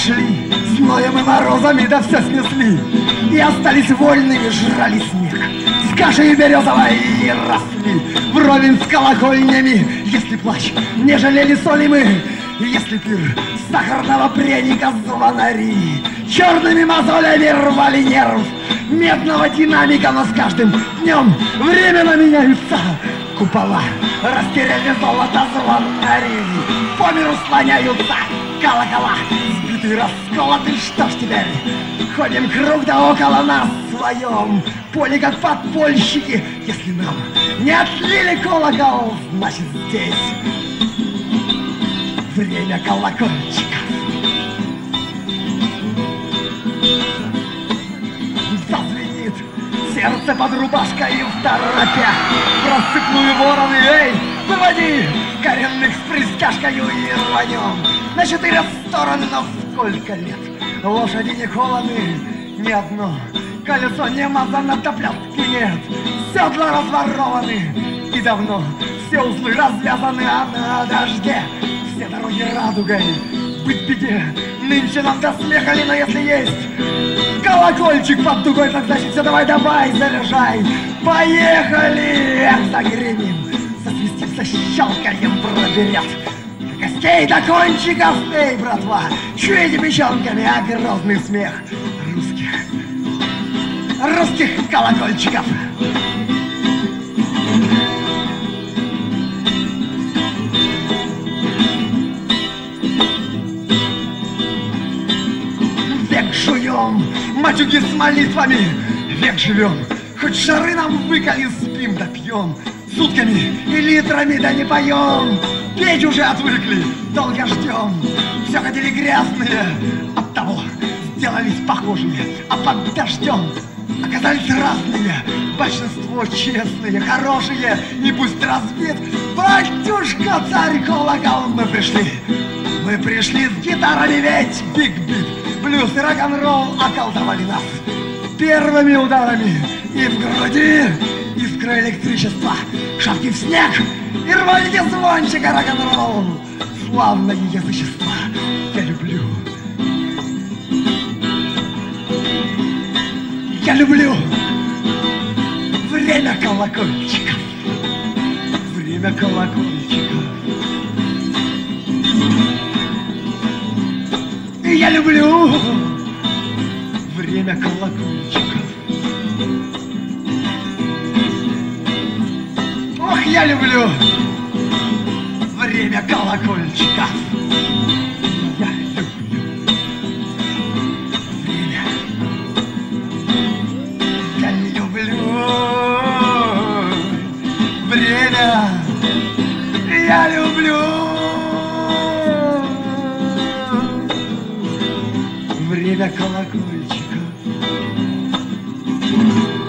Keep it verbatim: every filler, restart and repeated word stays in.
шли, зноем и морозами, да все снесли, и остались вольными, жрали снег. С кашей березовой и росли, вровень с колокольнями. Если плач, не жалели соли мы, если пир сахарного пряника звонари черными мозолями рвали нерв медного динамика. Но с каждым днем временно меняются купола, растеряли золото звонари, по миру слоняются колокола, сбитый, расколотый. Что ж теперь? Ходим круг да около нас в своем поле, как подпольщики. Если нам не отлили колокол, значит здесь время колокольчика. Зазвенит сердце под рубашкой в торопе, в рассыпную вороны, эй, выводи коренных с пристяжкою и рванем на четыре стороны. Но сколько лет лошади не холоны, ни одно колесо не мазано, топлятки нет, седла разворованы, и давно все узлы развязаны, а на дожде все дороги радугой. Быть беде, нынче нам до смеха ли, но если есть колокольчик под дугой, так значит все, давай, давай, заряжай. Поехали! Эх, загремим, засвистим, защелкаем, проберет до костей, до кончиков. Эй, братва, чуете печенками, а грозный смех русских, русских колокольчиков. Век жуем матюги с молитвами, век живем, хоть шары нам выколи, спим да пьем, сутками и литрами да не поем. Петь уже отвыкли, долго ждем, все ходили грязные, оттого сделались похожие, а под дождем оказались разные. Большинство честные, хорошие, и пусть разбит батюшка царь колокол. Мы пришли, мы пришли с гитарами, ведь биг-бит, блюз и рок-н-ролл околдовали нас первыми ударами. И в груди искра электричества, шапки в снег и рванье звончика рок-н-ролл. Славное язычество я люблю, я люблю время колокольчиков, время колокольчиков. И я люблю время колокольчиков. Ох, я люблю время колокольчиков. Я люблю время. Я люблю время. Я люблю время колокольчиков.